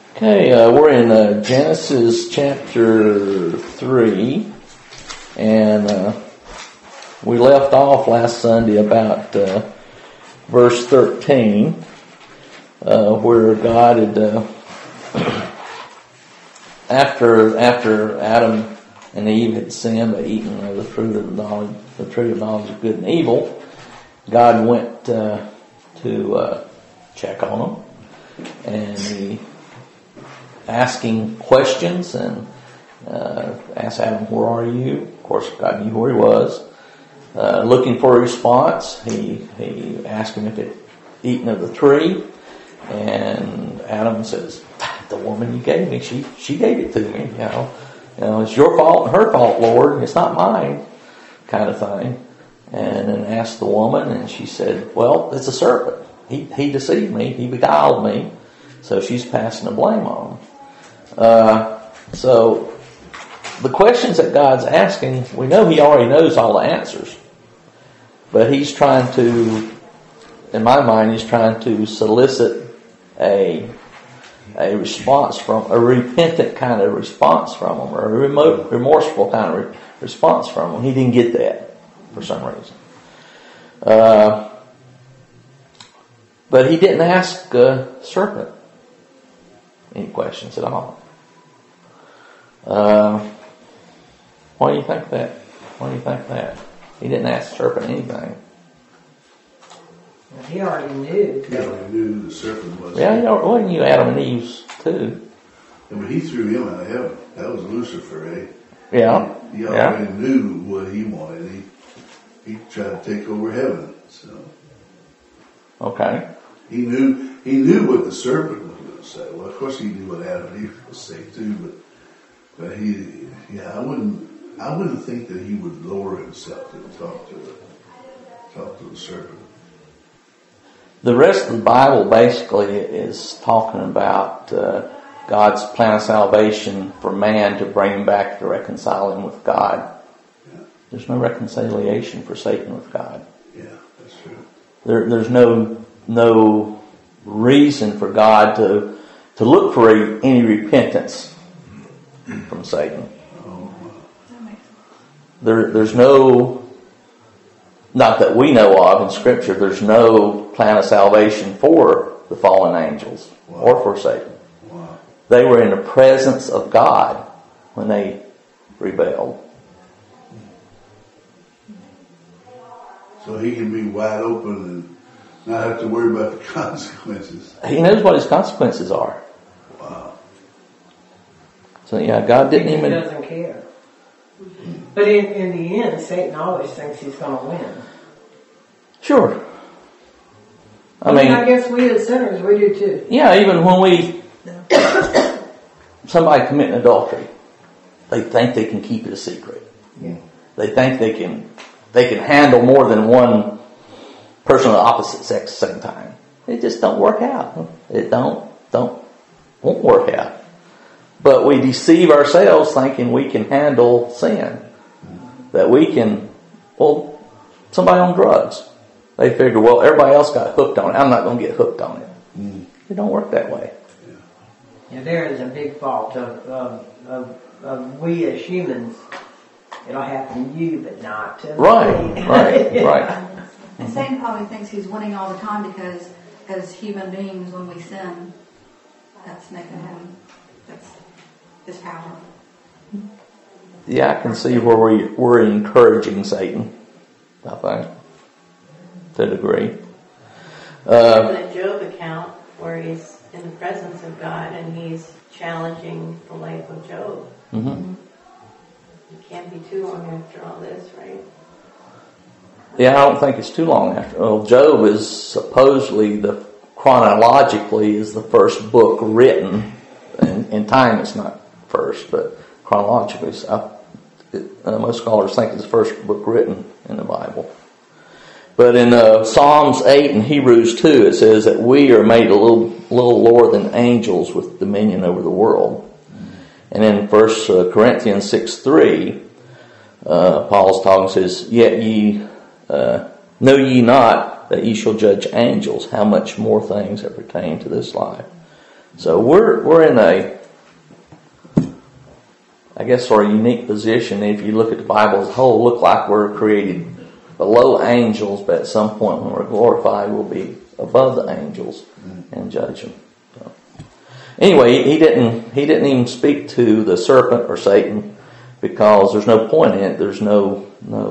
Okay, we're in Genesis chapter 3, and we left off last Sunday about verse 13, where God had, after Adam and Eve had sinned by eating of the tree of knowledge of good and evil, God went to check on them, and He asking questions and asked Adam, "Where are you?" Of course, God knew where he was. Looking for a response, he asked him if he'd eaten of the tree, and Adam says, "The woman you gave me, she gave it to me. You know, it's your fault and her fault, Lord. It's not mine," kind of thing. And then asked the woman, and she said, "Well, it's a serpent. He deceived me. He beguiled me." So she's passing the blame on him. So the questions that God's asking, we know He already knows all the answers, but He's trying to, in my mind, He's trying to solicit a response from, a repentant kind of response from them, or a remorseful kind of response from them. He didn't get that for some reason. But He didn't ask serpent any questions at all. Why do you think that? He didn't ask the serpent anything. He already knew. He already knew who the serpent was. Yeah, well, you Adam and Eve's too. I mean, he threw him out of heaven. That was Lucifer, eh? Yeah. He already knew what he wanted. He tried to take over heaven. So. Okay. He knew what the serpent was going to say. Well, of course he knew what Adam and Eve was going to say too, but I wouldn't think that he would lower himself to talk to the serpent. The rest of the Bible basically is talking about God's plan of salvation for man to bring him back to reconcile him with God. Yeah. There's no reconciliation for Satan with God. Yeah, that's true. There's no reason for God to look for any repentance from Satan. There's no, not that we know of in Scripture, there's no plan of salvation for the fallen angels or for Satan. Wow. They were in the presence of God when they rebelled. So he can be wide open and not have to worry about the consequences. He knows what his consequences are. Wow. So yeah, God didn't even... He doesn't care. But in the end, Satan always thinks he's going to win. Sure. I guess we as sinners, we do too. Yeah, even when somebody committing adultery, they think they can keep it a secret. Yeah. They think they can handle more than one person of the opposite sex at the same time. It just don't work out. It won't work out. But we deceive ourselves thinking we can handle sin. That we can, somebody on drugs. They figure, everybody else got hooked on it. I'm not going to get hooked on it. It don't work that way. Yeah, there is a big fault of we as humans. It'll happen to you, but not to me. Right. And Satan probably thinks he's winning all the time because as human beings, when we sin, that's making him, that's his power. Yeah, I can see where we're encouraging Satan, I think, to a degree. In the Job account where he's in the presence of God and he's challenging the life of Job. Mm-hmm. It can't be too long after all this, right? Yeah, I don't think it's too long after. Well, Job is supposedly chronologically is the first book written. In time, it's not first, but chronologically, most scholars think it's the first book written in the Bible. But in Psalms 8 and Hebrews 2, it says that we are made a little lower than angels with dominion over the world. And in 1 Corinthians 6:3, Paul's talking, says, "Yet ye know ye not that ye shall judge angels, how much more things that pertain to this life." So we're in I guess, sort of unique position. If you look at the Bible as a whole, look like we're created below angels, but at some point when we're glorified, we'll be above the angels and judge them. So, anyway, he didn't even speak to the serpent or Satan because there's no point in it. There's no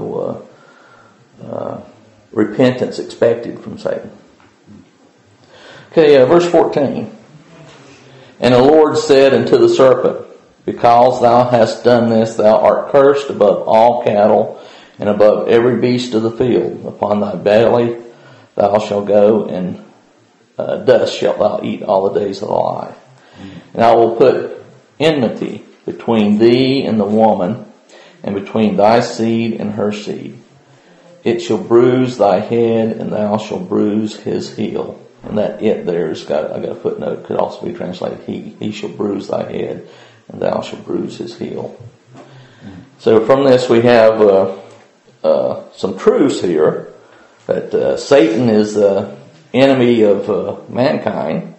repentance expected from Satan. Okay, verse 14. And the Lord said unto the serpent, because thou hast done this, thou art cursed above all cattle and above every beast of the field. Upon thy belly thou shalt go, and dust shalt thou eat all the days of thy life. And I will put enmity between thee and the woman, and between thy seed and her seed. It shall bruise thy head, and thou shalt bruise his heel. And that it there's got, I got a footnote, could also be translated he shall bruise thy head, and thou shalt bruise his heel. So from this we have some truths here, that Satan is the enemy of mankind,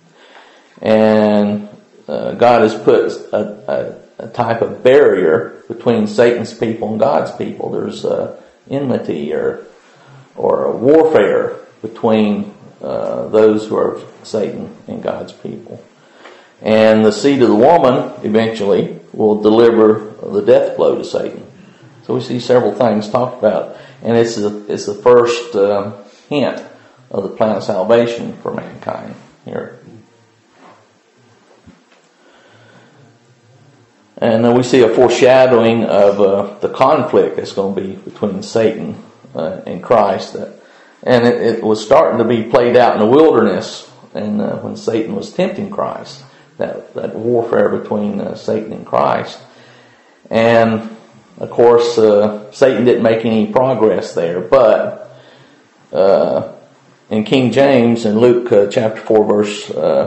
and God has put a type of barrier between Satan's people and God's people. There's enmity or warfare between those who are Satan and God's people. And the seed of the woman eventually will deliver the death blow to Satan. So we see several things talked about, and it's the first hint of the plan of salvation for mankind here. And then we see a foreshadowing of the conflict that's going to be between Satan and Christ. And it was starting to be played out in the wilderness, and when Satan was tempting Christ, that warfare between Satan and Christ. And of course, Satan didn't make any progress there, but in King James, in Luke chapter 4 verse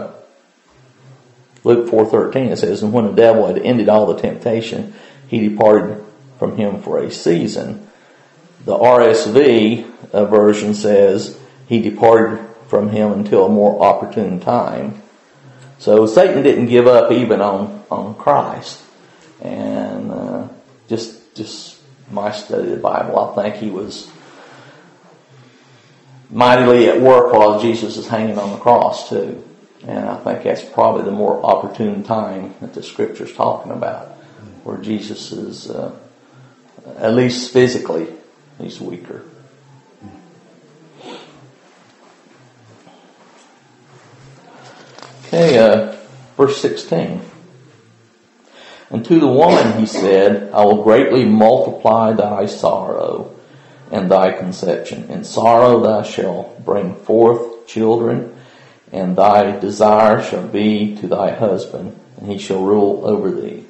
Luke 4:13, it says, and when the devil had ended all the temptation, he departed from him for a season. The RSV version says he departed from him until a more opportune time. So Satan didn't give up even on Christ. And just my study of the Bible, I think he was mightily at work while Jesus is hanging on the cross too. And I think that's probably the more opportune time that the Scripture's talking about, where Jesus is, at least physically, he's weaker. Okay, verse 16. And to the woman he said, I will greatly multiply thy sorrow and thy conception. In sorrow thou shalt bring forth children, and thy desire shall be to thy husband, and he shall rule over thee.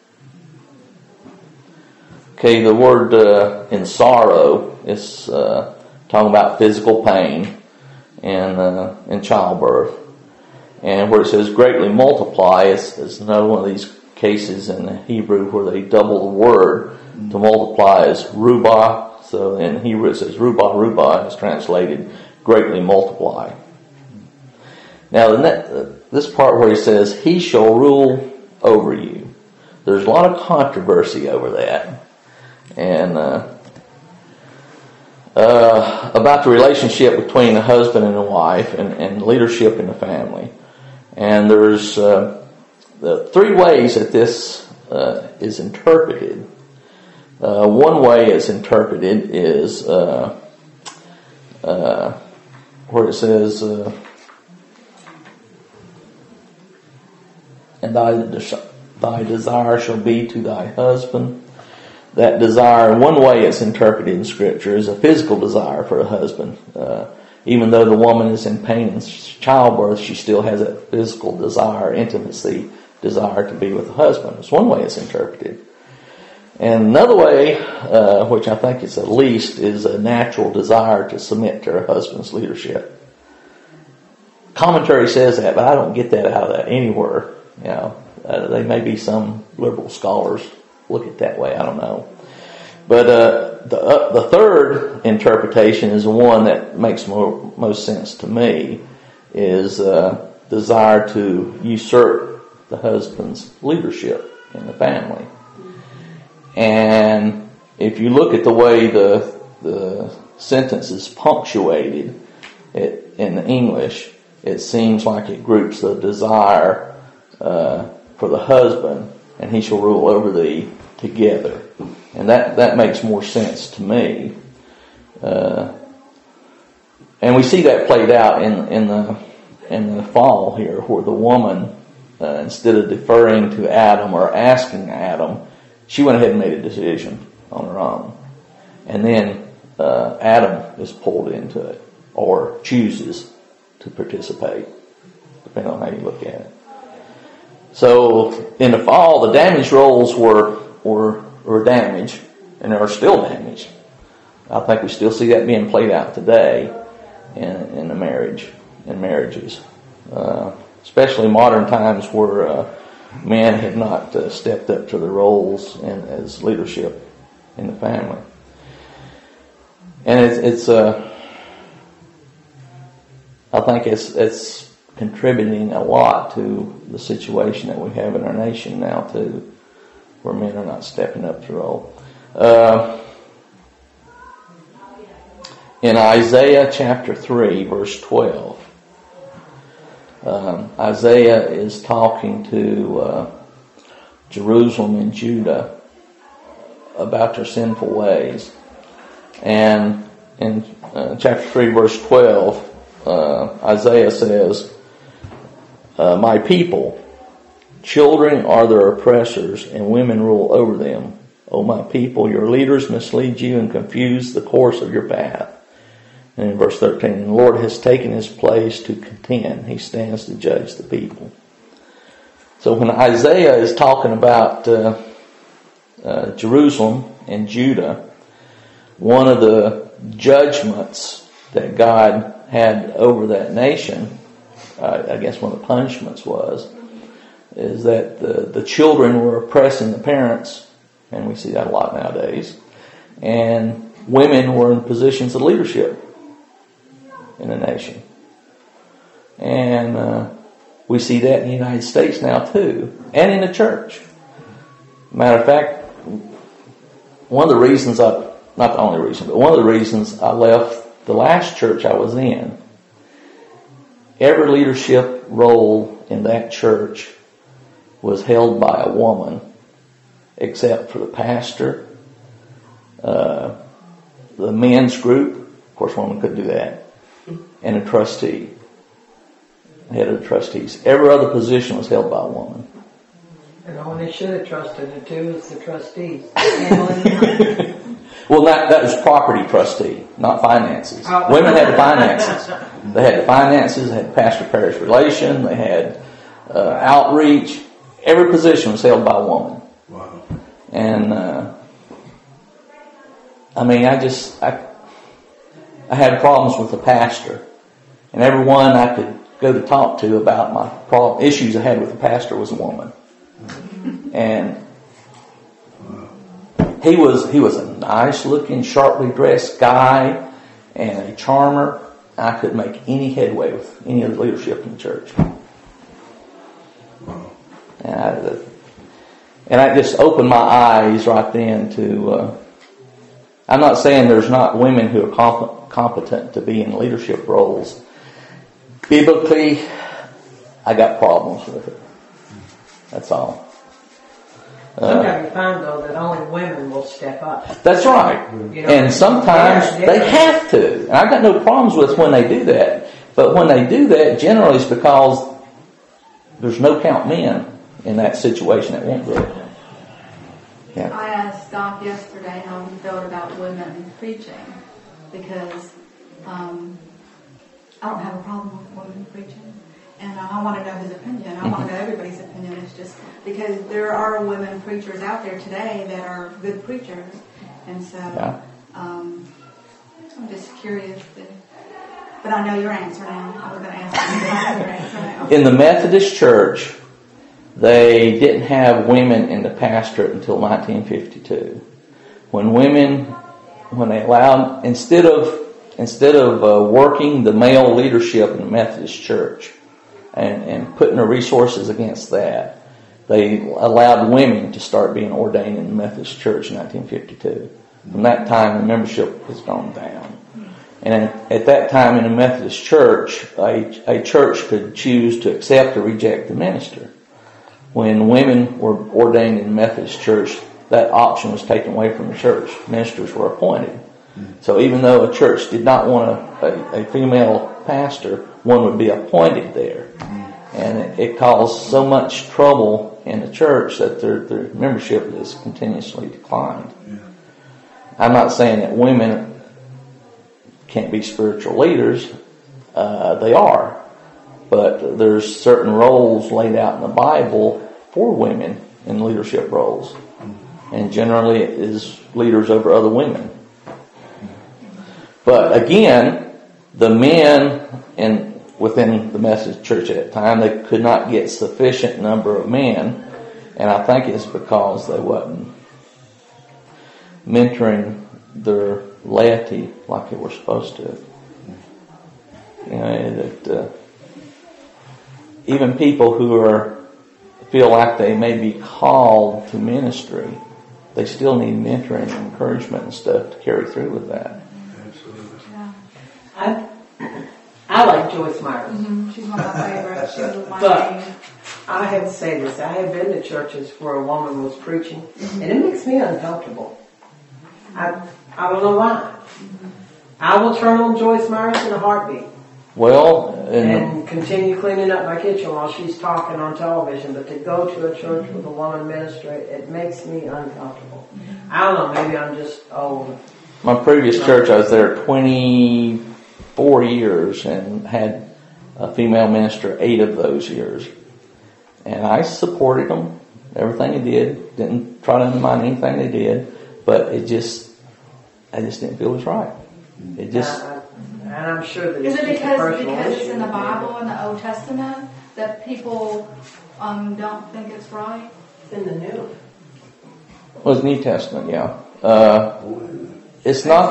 Okay, the word in sorrow is talking about physical pain and in childbirth. And where it says greatly multiply is another one of these cases in the Hebrew where they double the word. To multiply is rubah. So in Hebrew it says rubah is translated greatly multiply. Now this part where he says he shall rule over you, there's a lot of controversy over that. And about the relationship between a husband and a wife and leadership in the family. And there's the three ways that this is interpreted. One way it's interpreted is where it says, and thy desire shall be to thy husband. That desire, one way it's interpreted in Scripture, is a physical desire for a husband. Even though the woman is in pain in childbirth, she still has that physical desire, intimacy, desire to be with the husband. It's one way it's interpreted. And another way, which I think is at least, is a natural desire to submit to her husband's leadership. Commentary says that, but I don't get that out of that anywhere. You know, there may be some liberal scholars look at it that way. I don't know. But the third interpretation is the one that makes most sense to me. Is desire to usurp the husband's leadership in the family. And if you look at the way the sentence is punctuated in the English, it seems like it groups the desire for the husband, and he shall rule over thee, together. And that makes more sense to me. And we see that played out in the fall here, where the woman, instead of deferring to Adam or asking Adam, she went ahead and made a decision on her own. And then Adam is pulled into it, or chooses to participate, depending on how you look at it. So in the fall, the damaged roles were damaged, and are still damaged. I think we still see that being played out today in the marriages, especially modern times where men have not stepped up to their roles as leadership in the family. And it's I think it's contributing a lot to the situation that we have in our nation now too, where men are not stepping up to the role. In Isaiah chapter 3, verse 12, Isaiah is talking to Jerusalem and Judah about their sinful ways. And in chapter 3, verse 12, Isaiah says, my people, children are their oppressors, and women rule over them. O my people, your leaders mislead you and confuse the course of your path. And in verse 13, the Lord has taken his place to contend. He stands to judge the people. So when Isaiah is talking about Jerusalem and Judah, one of the judgments that God had over that nation, I guess one of the punishments is that the children were oppressing the parents, and we see that a lot nowadays, and women were in positions of leadership in the nation. And we see that in the United States now too, and in the church. Matter of fact, one of the reasons not the only reason, but one of the reasons I left the last church I was in, every leadership role in that church was held by a woman, except for the pastor, the men's group, of course women couldn't do that, and a trustee, head of the trustees. Every other position was held by a woman. And all they should have trusted it to is the trustees. Well, that was property trustee, not finances. Oh. Women had the finances. They had the finances, they had pastor-parish relation, they had outreach. Every position was held by a woman. Wow. And, I had problems with the pastor. And everyone I could go to talk to about my issues I had with the pastor was a woman. And he was a nice looking, sharply dressed guy and a charmer. I couldn't make any headway with any of the leadership in the church. And I just opened my eyes right then to, I'm not saying there's not women who are competent to be in leadership roles. Biblically, I got problems with it. That's all. Sometimes you find, though, that only women will step up. That's right. You know, And sometimes they have to. And I've got no problems with when they do that. But when they do that, generally it's because there's no count men in that situation that won't do it. Yeah. I asked Doc yesterday how he felt about women preaching, because I don't have a problem with women preaching. And I want to know his opinion. I want to know everybody's opinion. It's just because there are women preachers out there today that are good preachers. And so I'm just curious. But I know your answer now. I was going to ask you, but I know your answer now. In the Methodist Church, they didn't have women in the pastorate until 1952. When they allowed, instead of working the male leadership in the Methodist Church and putting their resources against that, they allowed women to start being ordained in the Methodist Church in 1952. From that time, the membership has gone down. And at that time in the Methodist Church, a church could choose to accept or reject the minister. When women were ordained in the Methodist Church, that option was taken away from the church. Ministers were appointed. So even though a church did not want a female pastor, one would be appointed there. And it caused so much trouble in the church that their membership has continuously declined. I'm not saying that women can't be spiritual leaders. They are. But there's certain roles laid out in the Bible for women in leadership roles. And generally it is leaders over other women. But again, the men within the Methodist Church at that time, they could not get sufficient number of men. And I think it's because they wasn't mentoring their laity like they were supposed to. Even people who feel like they may be called to ministry, they still need mentoring and encouragement and stuff to carry through with that. Absolutely. Yeah. I like Joyce Myers. Mm-hmm. She's one of my favorites. She was my But name. I have to say this. I have been to churches where a woman was preaching, and it makes me uncomfortable. I don't know why. I will turn on Joyce Myers in a heartbeat. Well, And continue cleaning up my kitchen while she's talking on television. But to go to a church with a woman minister, it makes me uncomfortable. I don't know, maybe I'm just old. my previous church, I was there 24 years and had a female minister 8 of those years. And I supported them, everything they did. Didn't try to undermine anything they did. But I just didn't feel it was right. It just... And I'm sure that Is it's it just a personal because it's issue. in the Bible in the Old Testament that people don't think it's right? It's in the New. Well, it's New Testament, yeah. It's not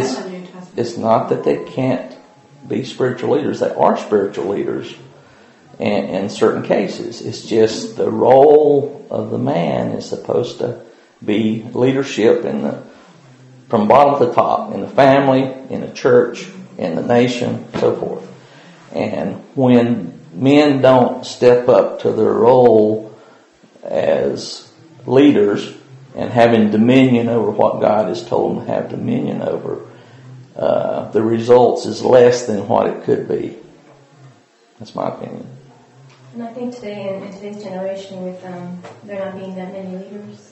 that they can't be spiritual leaders. They are spiritual leaders in certain cases. It's just the role of the man is supposed to be leadership from bottom to top, in the family, in the church, in the nation, so forth. And when men don't step up to their role as leaders and having dominion over what God has told them to have dominion over, the results is less than what it could be. That's my opinion. And I think today, in today's generation, with there not being that many leaders,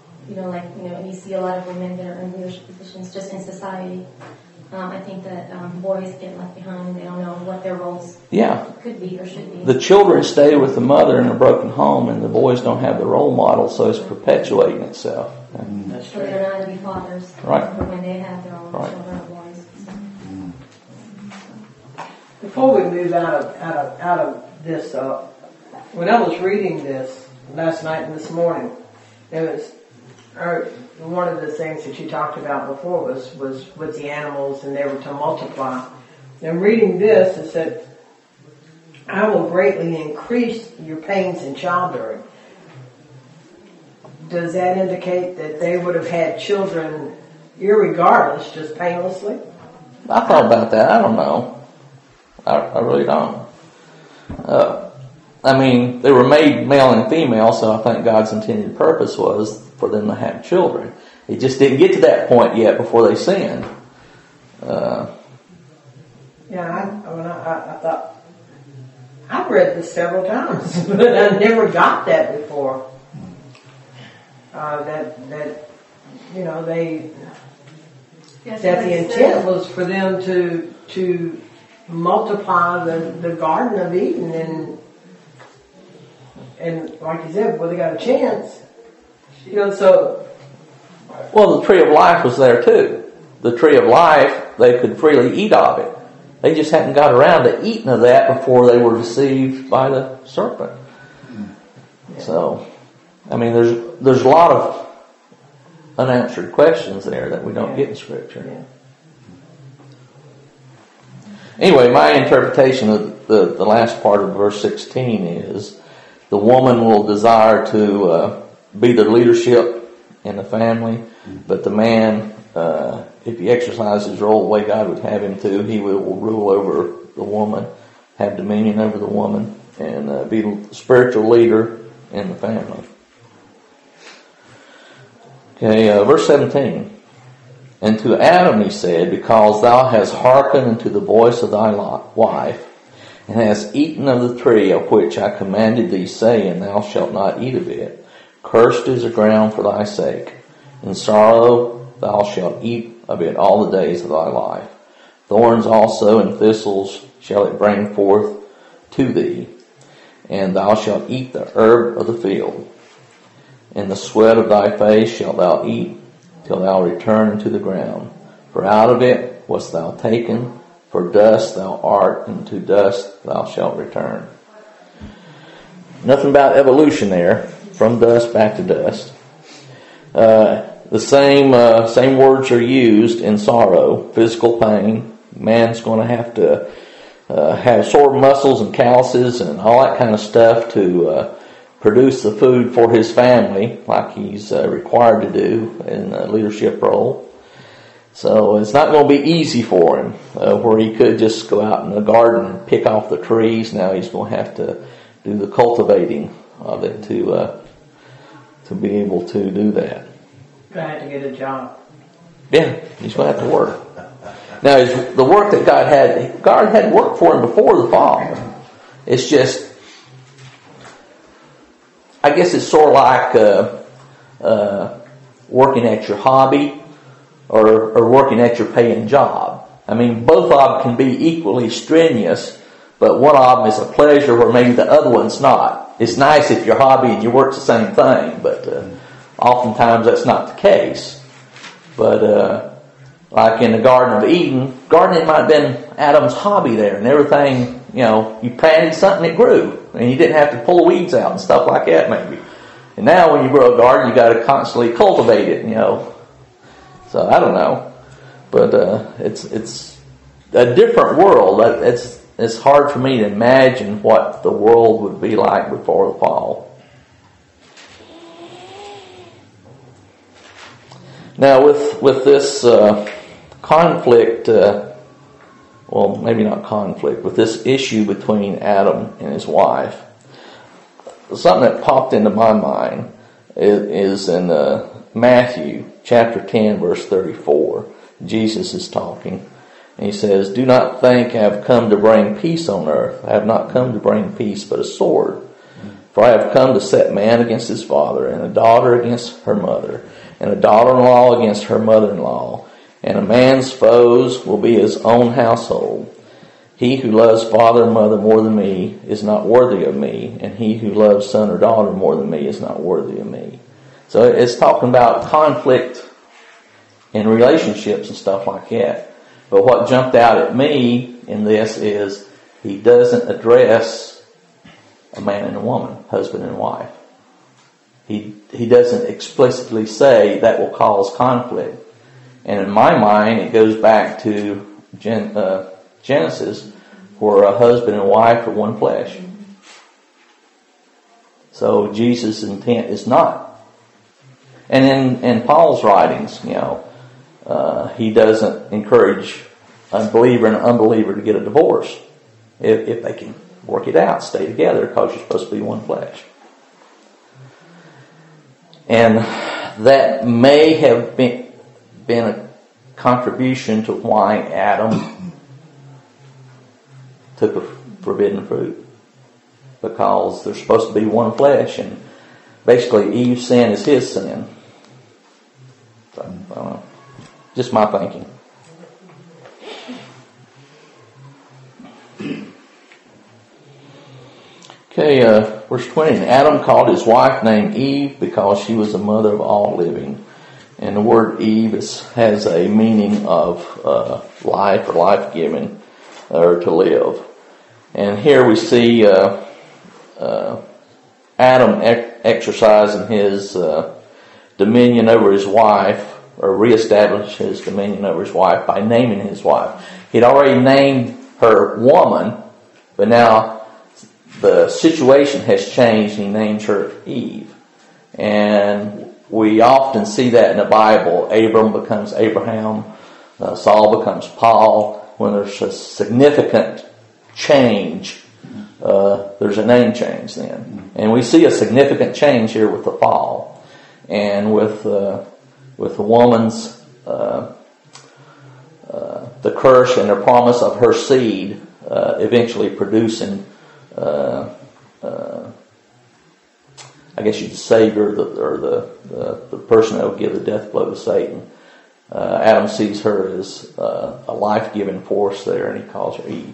you see a lot of women that are in leadership positions just in society. I think that boys get left behind. They don't know what their roles could be or should be. The children stay with the mother in a broken home, and the boys don't have the role model, so it's perpetuating itself. That's So they're not going to be fathers when they have their own children or boys. Before we move out of this, when I was reading this last night and this morning, it was one of the things that you talked about before was with the animals, and they were to multiply. And reading this, it said, "I will greatly increase your pains in childbearing." Does that indicate that they would have had children irregardless, just painlessly? I thought about that. I don't know. I really don't. They were made male and female, so I think God's intended purpose was for them to have children. It just didn't get to that point yet before they sinned. I thought, I've read this several times, but I never got that before. The intent was for them to multiply the Garden of Eden, and like you said, they got a chance. Well, the tree of life was there too. The tree of life, they could freely eat of it. They just hadn't got around to eating of that before they were deceived by the serpent. Yeah. So, there's a lot of unanswered questions there that we don't get in Scripture. Yeah. Anyway, my interpretation the last part of verse 16 is the woman will desire to be the leadership in the family, but the man, if he exercises his role the way God would have him to, he will rule over the woman, have dominion over the woman, and be the spiritual leader in the family. Okay, verse 17. And to Adam he said, because thou hast hearkened unto the voice of thy wife, and hast eaten of the tree of which I commanded thee, saying, thou shalt not eat of it, cursed is the ground for thy sake. In sorrow thou shalt eat of it all the days of thy life. Thorns also and thistles shall it bring forth to thee, and thou shalt eat the herb of the field. In the sweat of thy face shalt thou eat, till thou return into the ground. For out of it wast thou taken, for dust thou art, and to dust thou shalt return. Nothing about evolution there, from dust back to dust. The same words are used in sorrow, physical pain. Man's going to have sore muscles and calluses and all that kind of stuff to produce the food for his family, like he's required to do in a leadership role. So it's not going to be easy for him, where he could just go out in the garden and pick off the trees. Now he's going to have to do the cultivating of it to be able to do that. Gonna have to get a job. Yeah, he's going to have to work. Now, the work that God had work for him before the fall. It's just, I guess it's sort of like working at your hobby or working at your paying job. I mean, both of them can be equally strenuous, but one of them is a pleasure where maybe the other one's not. It's nice if your hobby and your work's the same thing, but oftentimes that's not the case. But like in the Garden of Eden, gardening might have been Adam's hobby there, and everything, you planted something, it grew, and you didn't have to pull the weeds out and stuff like that maybe. And now when you grow a garden, you got to constantly cultivate it, So I don't know, but it's a different world. It's hard for me to imagine what the world would be like before the fall. Now with this conflict, well, maybe not conflict, with this issue between Adam and his wife, something that popped into my mind is in Matthew chapter 10, verse 34. Jesus is talking, and he says, do not think I have come to bring peace on earth. I have not come to bring peace, but a sword. For I have come to set man against his father, and a daughter against her mother, and a daughter-in-law against her mother-in-law. And a man's foes will be his own household. He who loves father and mother more than me is not worthy of me, and he who loves son or daughter more than me is not worthy of me. So it's talking about conflict in relationships and stuff like that. But what jumped out at me in this is he doesn't address a man and a woman, husband and wife. He doesn't explicitly say that will cause conflict. And in my mind, it goes back to Genesis, where a husband and wife are one flesh. So Jesus' intent is not. And in Paul's writings, he doesn't encourage a believer and an unbeliever to get a divorce if they can work it out, stay together, because you're supposed to be one flesh. And that may have been a contribution to why Adam took a forbidden fruit, because they're supposed to be one flesh, and basically Eve's sin is his sin. So, I don't know. Just my thinking. Okay, verse 20. And Adam called his wife named Eve because she was the mother of all living. And the word Eve has a meaning of life or life-giving, or to live. And here we see Adam exercising his dominion over his wife, or reestablish his dominion over his wife by naming his wife. He'd already named her woman But now the situation has changed, and he names her Eve. And we often see that in the Bible. Abram becomes Abraham, Saul becomes Paul. When there's a significant change, there's a name change then. And we see a significant change here with the fall. And with the woman's, the curse and the promise of her seed eventually producing, I guess you'd say, the person that will give the death blow to Satan. Adam sees her as a life-giving force there, and he calls her Eve.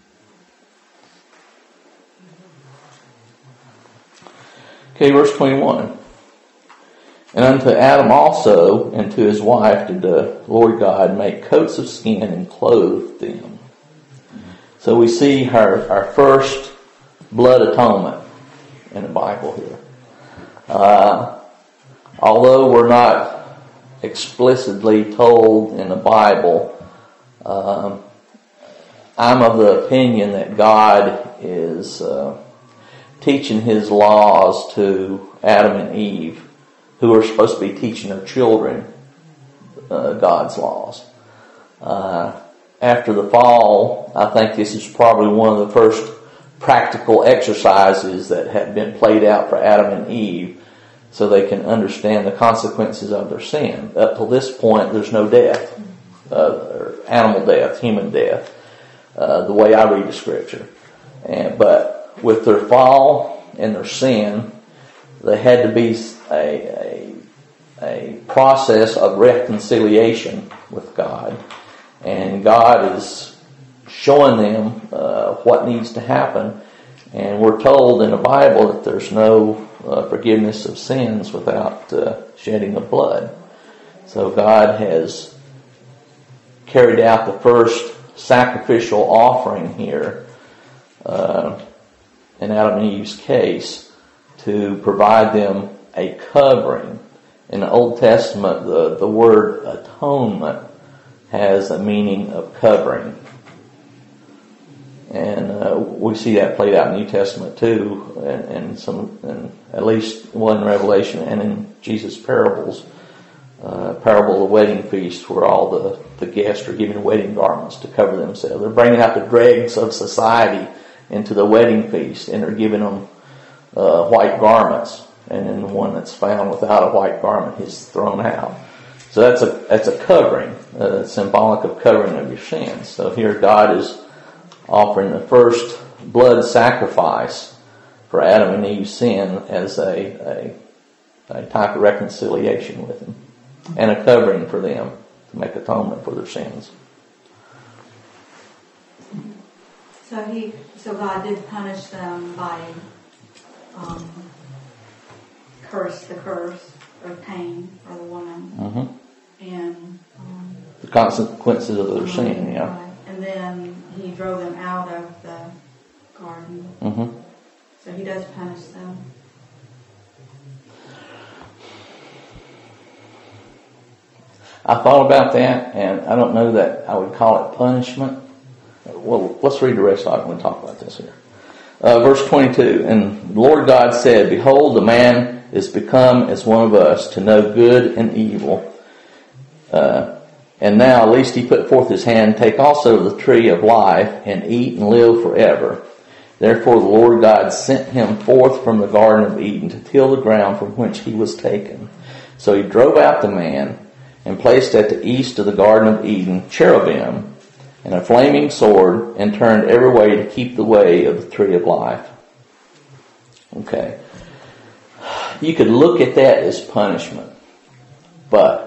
Okay, verse 21. And unto Adam also and to his wife did the Lord God make coats of skin and clothe them. So we see our first blood atonement in the Bible here. Although we're not explicitly told in the Bible, I'm of the opinion that God is teaching His laws to Adam and Eve, who are supposed to be teaching their children God's laws. After the fall, I think this is probably one of the first practical exercises that have been played out for Adam and Eve so they can understand the consequences of their sin. Up till this point, there's no death, or animal death, human death, the way I read the Scripture. But with their fall and their sin, there had to be a process of reconciliation with God. And God is showing them what needs to happen. And we're told in the Bible that there's no forgiveness of sins without shedding of blood. So God has carried out the first sacrificial offering here in Adam and Eve's case to provide them a covering. In the Old Testament, the word atonement has a meaning of covering. And we see that played out in the New Testament too, and at least one in Revelation and in Jesus' parables. Parable of the wedding feast, where all the guests are given wedding garments to cover themselves. They're bringing out the dregs of society into the wedding feast, and they're giving them white garments. And then the one that's found without a white garment is thrown out. So that's a covering, symbolic of covering of your sins. So here God is offering the first blood sacrifice for Adam and Eve's sin as a type of reconciliation with Him, and a covering for them to make atonement for their sins. So God did punish them by the curse, or Cain, or the woman, and the consequences of their sin. Yeah. Right. And then He drove them out of the garden. So He does punish them. I thought about that, and I don't know that I would call it punishment. Well, let's read the rest of it when we talk about this here. Verse 22, and the Lord God said, Behold, the man is become as one of us, to know good and evil. And now, lest he put forth his hand, take also the tree of life, and eat and live forever. Therefore the Lord God sent him forth from the Garden of Eden to till the ground from whence he was taken. So He drove out the man, and placed at the east of the Garden of Eden cherubim, and a flaming sword, and turned every way to keep the way of the tree of life. Okay. You could look at that as punishment, but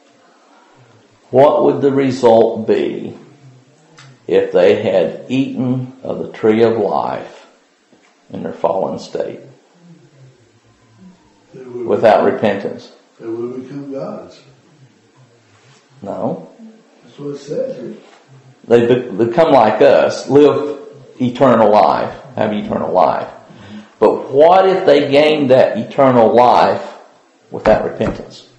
what would the result be if they had eaten of the tree of life in their fallen state without repentance? They would become gods. No. That's what it says here. They become like us, live eternal life, have eternal life. But what if they gained that eternal life without repentance?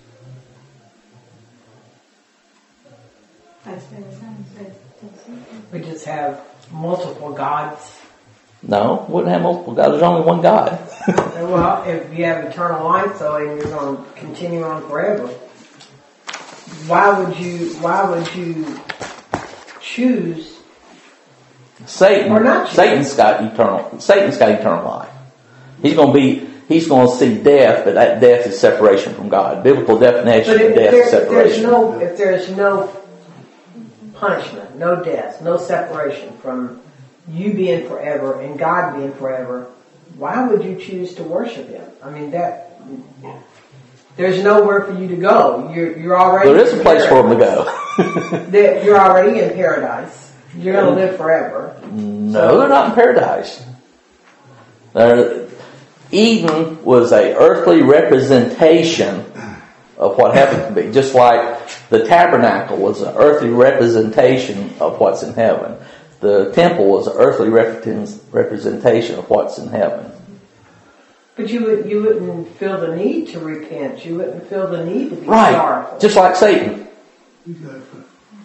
We just have multiple gods No, wouldn't have multiple gods. There's only one God. Well, if you have eternal life, though, and you're going to continue on forever, why would you choose Satan. or not choose? Satan's got eternal life. He's going to see death, but that death is separation from God. Biblical definition But of death is separation. if there's no punishment, no death, no separation from you being forever and God being forever, why would you choose to worship Him? I mean, there's nowhere for you to go. You're already. There is a place for him to go. You're already in paradise. You're going to live forever. No, they're not in paradise. Eden was a earthly representation of what heaven could be. Just like the tabernacle was an earthly representation of what's in heaven. The temple was an earthly representation of what's in heaven. But you wouldn't feel the need to repent. You wouldn't feel the need to be Right. sorrowful. Just like Satan. Exactly.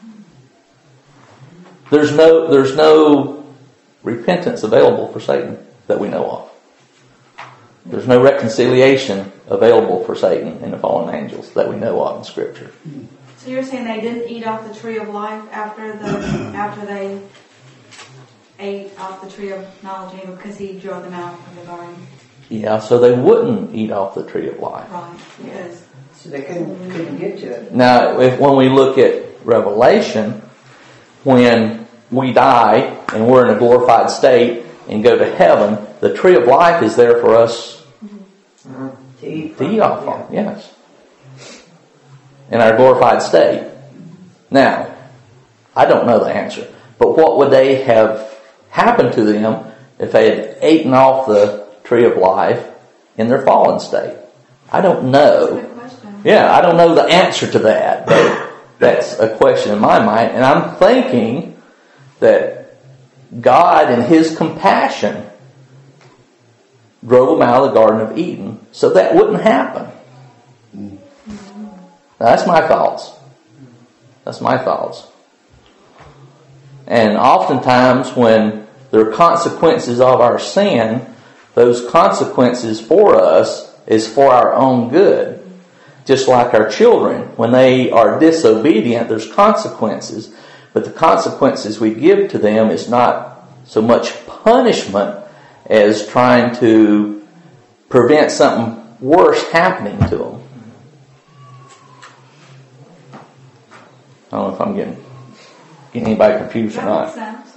There's no repentance available for Satan that we know of. There's no reconciliation available for Satan and the fallen angels that we know of in Scripture. So you're saying they didn't eat off the tree of life after they ate off the tree of knowledge of evil because he drove them out of the garden? Yeah, so they wouldn't eat off the tree of life. Right, because So they couldn't get to it. Now, when we look at Revelation, when we die and we're in a glorified state and go to heaven, the tree of life is there for us To eat off of. Yes. In our glorified state. Now, I don't know the answer, but what would they have happened to them if they had eaten off the tree of life in their fallen state? I don't know. that's a good question. Yeah, I don't know the answer to that, but that's a question in my mind. And I'm thinking that God in His compassion drove them out of the Garden of Eden so that wouldn't happen. Now, that's my thoughts. That's my thoughts. And oftentimes when there are consequences of our sin, those consequences for us is for our own good. Just like our children, when they are disobedient, there's consequences. But the consequences we give to them is not so much punishment as trying to prevent something worse happening to them. I don't know if I'm getting anybody confused or not.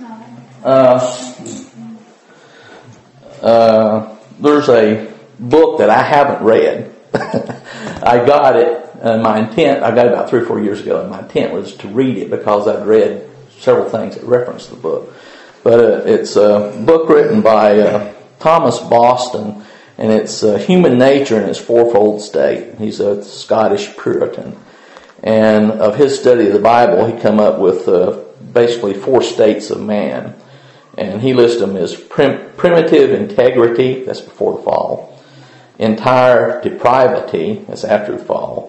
There's a book that I haven't read. I got it. My intent, I got it about 3 or 4 years ago, and my intent was to read it because I'd read several things that referenced the book. But it's a book written by Thomas Boston, and it's Human Nature in its Fourfold State. He's a Scottish Puritan. And of his study of the Bible, he come up with basically 4 states of man. And he lists them as primitive integrity, that's before the fall. Entire depravity, that's after the fall.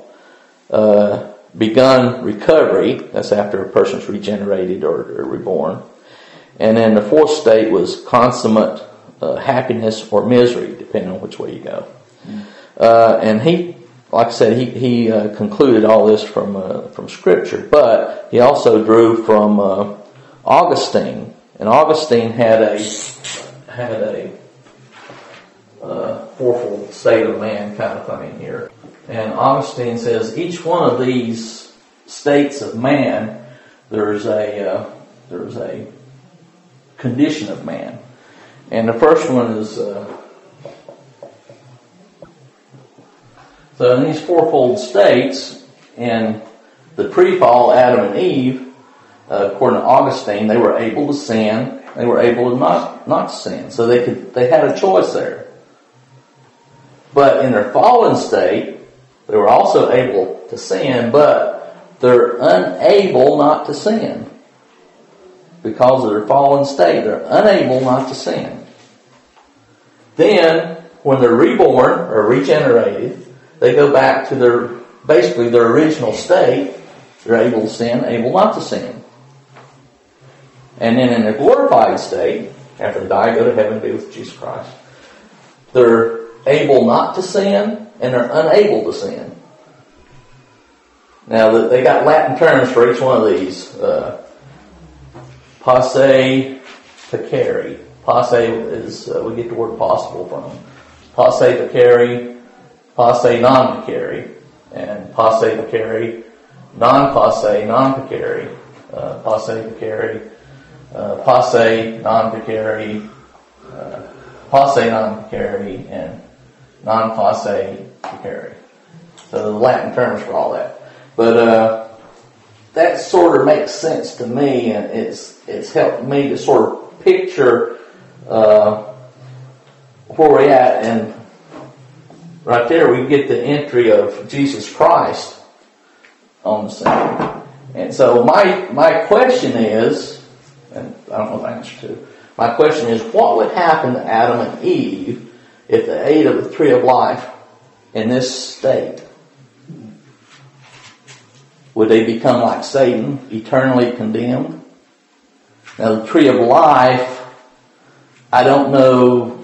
Begun recovery, that's after a person's regenerated or reborn. And then the 4th state was consummate happiness or misery, depending on which way you go. And he, like I said, he concluded all this from Scripture, but he also drew from Augustine, and Augustine had a fourfold state of man kind of thing here. And Augustine says each one of these states of man, there's a condition of man, and the first one is so in these fourfold states, in the pre-fall Adam and Eve, according to Augustine, they were able to sin, they were able to not sin, so they had a choice there. But in their fallen state, they were also able to sin, but they're unable not to sin. Because of their fallen state, they're unable not to sin. Then, when they're reborn or regenerated, they go back to their original state. They're able to sin, able not to sin. And then in a glorified state, After they die, go to heaven, be with Jesus Christ. They're able not to sin, and they're unable to sin. Now, they got Latin terms for each one of these. Posse pecari. Posse is, we get the word possible from. Posse pecari, posse non-pecari, and posse pecari, non-posse, non-pecari, posse pecari, posse non-pecari, posse non-pecari, and non-posse pecari. So the Latin terms for all that. But that sort of makes sense to me, and it's helped me to sort of picture where we're at, and right there we get the entry of Jesus Christ on the scene. And so my question is, and I don't know the answer to, my question is, what would happen to Adam and Eve if they ate of the tree of life in this state? Would they become like Satan, eternally condemned? Now the tree of life, I don't know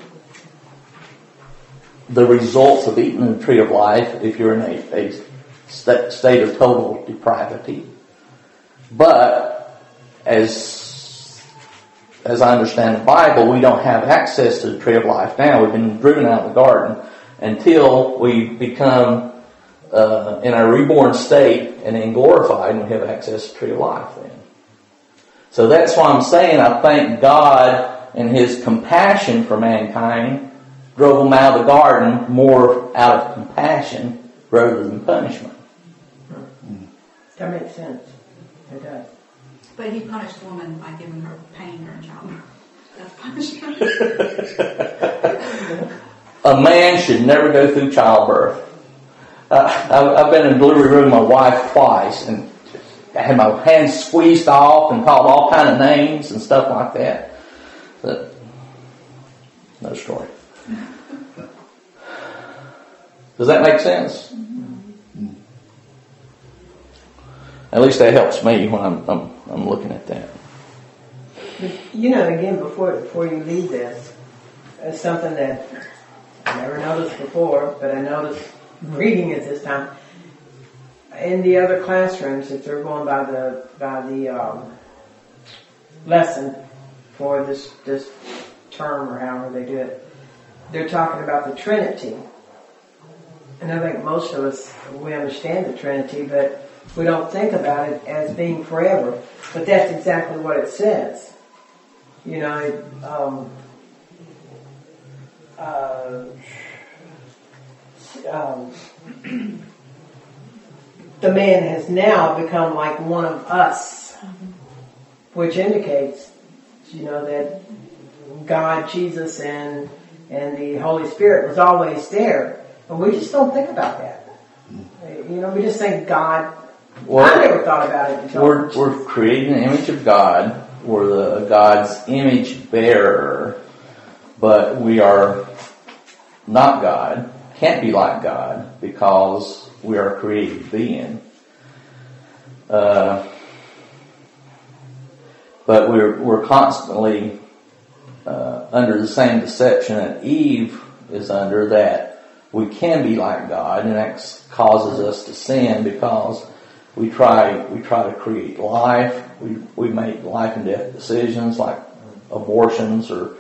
the results of eating the tree of life if you're in a state of total depravity. But as I understand the Bible, we don't have access to the tree of life now. We've been driven out of the garden until we become in our reborn state and then glorified, and we have access to the tree of life then. So that's why I'm saying I thank God and His compassion for mankind drove them out of the garden more out of compassion rather than punishment. That makes sense. It does. But He punished the woman by giving her pain during childbirth. That's punishment. A man should never go through childbirth. I've been in the delivery room with my wife twice, and I had my hands squeezed off and called all kind of names and stuff like that. But, no story. Does that make sense? At least that helps me when I'm looking at that. You know, again, before you leave this, it's something that I never noticed before, but I noticed reading it this time. In the other classrooms, if they're going by the lesson for this term or however they do it, they're talking about the Trinity. And I think most of us, we understand the Trinity, but we don't think about it as being forever. But that's exactly what it says. You know, the man has now become like one of us, which indicates, you know, that God, Jesus, and the Holy Spirit was always there. But we just don't think about that. You know, we just think God. I never thought about it until we're created in the image of God. We're God's image bearer, but we are not God. Can't be like God because we are a created being. But we're constantly under the same deception that Eve is under, that we can be like God, and that causes us to sin because we try to create life. We make life and death decisions like abortions or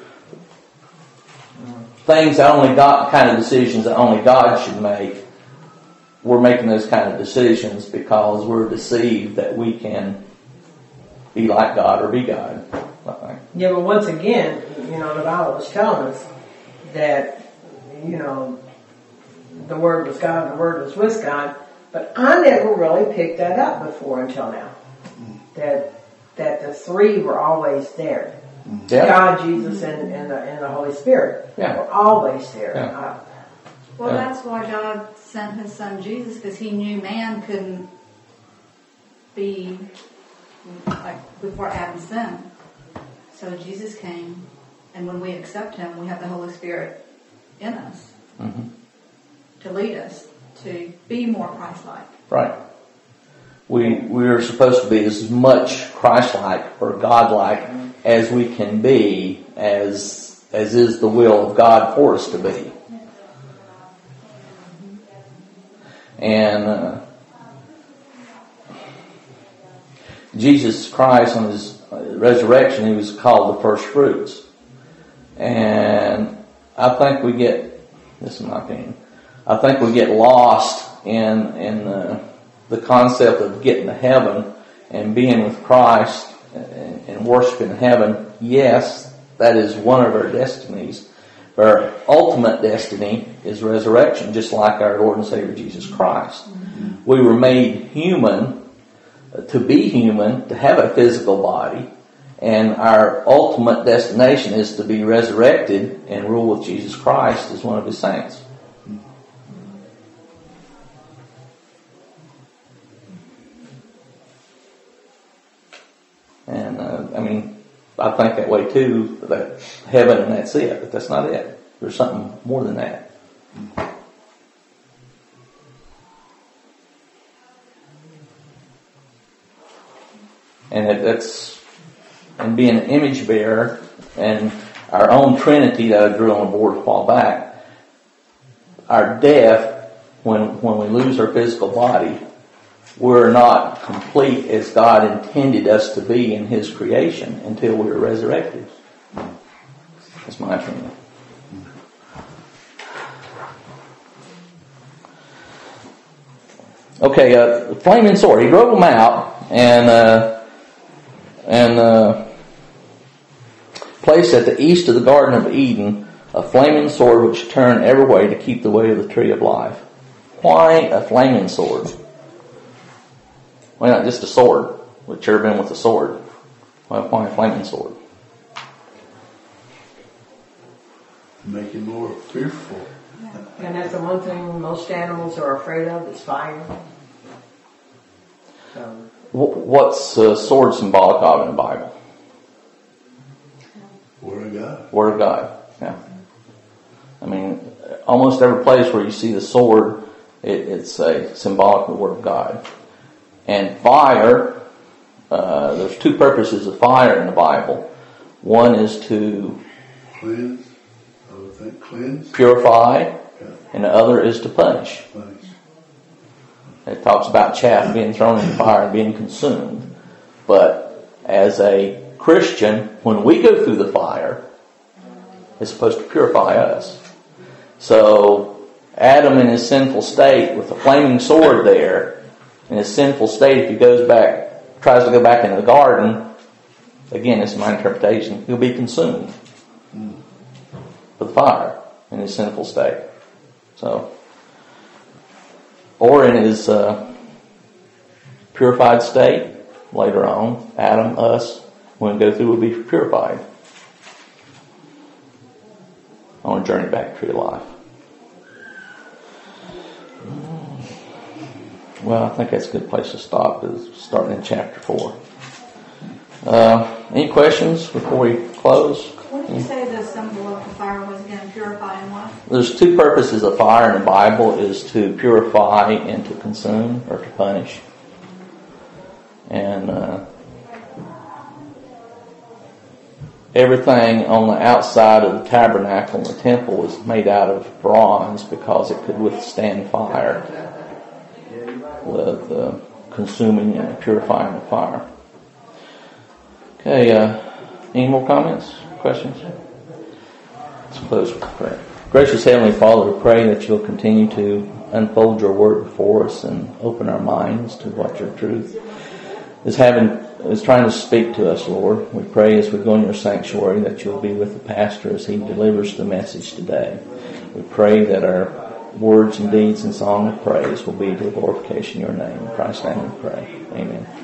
things that only God, kind of decisions that only God should make. We're making those kind of decisions because we're deceived that we can be like God or be God. Yeah, but once again, you know, the Bible is telling us that, you know, the Word was God, the Word was with God, but I never really picked that up before until now. That the three were always there. Yeah. God, Jesus, and the Holy Spirit were always there. Yeah. Well, that's why God sent His Son Jesus, because He knew man couldn't be like before Adam sinned. So Jesus came, and when we accept Him, we have the Holy Spirit in us to lead us to be more Christ-like. Right. we are supposed to be as much Christ-like or God-like as we can be, as is the will of God for us to be. And Jesus Christ, on his resurrection, he was called the first fruits. And I think we get, this is my opinion, I think we get lost in the concept of getting to heaven and being with Christ and worshiping in heaven. Yes, that is one of our destinies. But our ultimate destiny is resurrection, just like our Lord and Savior Jesus Christ. We were made human, to be human, to have a physical body, and our ultimate destination is to be resurrected and rule with Jesus Christ as one of his saints. And I think that way too, that heaven and that's it, but that's not it. There's something more than that. And being an image bearer and our own Trinity that I drew on the board a while back, our death, when we lose our physical body, we're not complete as God intended us to be in his creation until we are resurrected. That's my opinion. Okay, the flaming sword. He drove them out and placed at the east of the Garden of Eden a flaming sword which turned every way to keep the way of the tree of life. Why a flaming sword? Why not just a sword? With cherubim with a sword. Why a flaming sword? Make it more fearful. And that's the one thing most animals are afraid of is fire. So. What's sword symbolic of in the Bible? Word of God. Word of God, yeah. I mean, almost every place where you see the sword, it's a symbolic of the Word of God. And fire, there's two purposes of fire in the Bible. One is to cleanse, I would think cleanse, purify, and the other is to punish. It talks about chaff being thrown in the fire and being consumed. But as a Christian, when we go through the fire, it's supposed to purify us. So Adam in his sinful state with the flaming sword there, in his sinful state, if he tries to go back into the garden, again, this is my interpretation, he'll be consumed with fire in his sinful state. So, or in his purified state, later on, Adam, us, when we go through, will be purified on a journey back to tree of life. Well, I think that's a good place to stop, is starting in chapter 4. Any questions before we close? What did you say the symbol of the fire was again? Purify and what? There's two purposes of fire in the Bible, is to purify and to consume, or to punish. And everything on the outside of the tabernacle and the temple was made out of bronze because it could withstand fire, the consuming and purifying of fire. Okay, any more comments, questions? Let's close with prayer. Gracious Heavenly Father, we pray that you'll continue to unfold your word before us and open our minds to what your truth is trying to speak to us, Lord. We pray as we go in your sanctuary that you'll be with the pastor as he delivers the message today. We pray that our words and deeds and song of praise will be to the glorification of your name. In Christ's name we pray. Amen.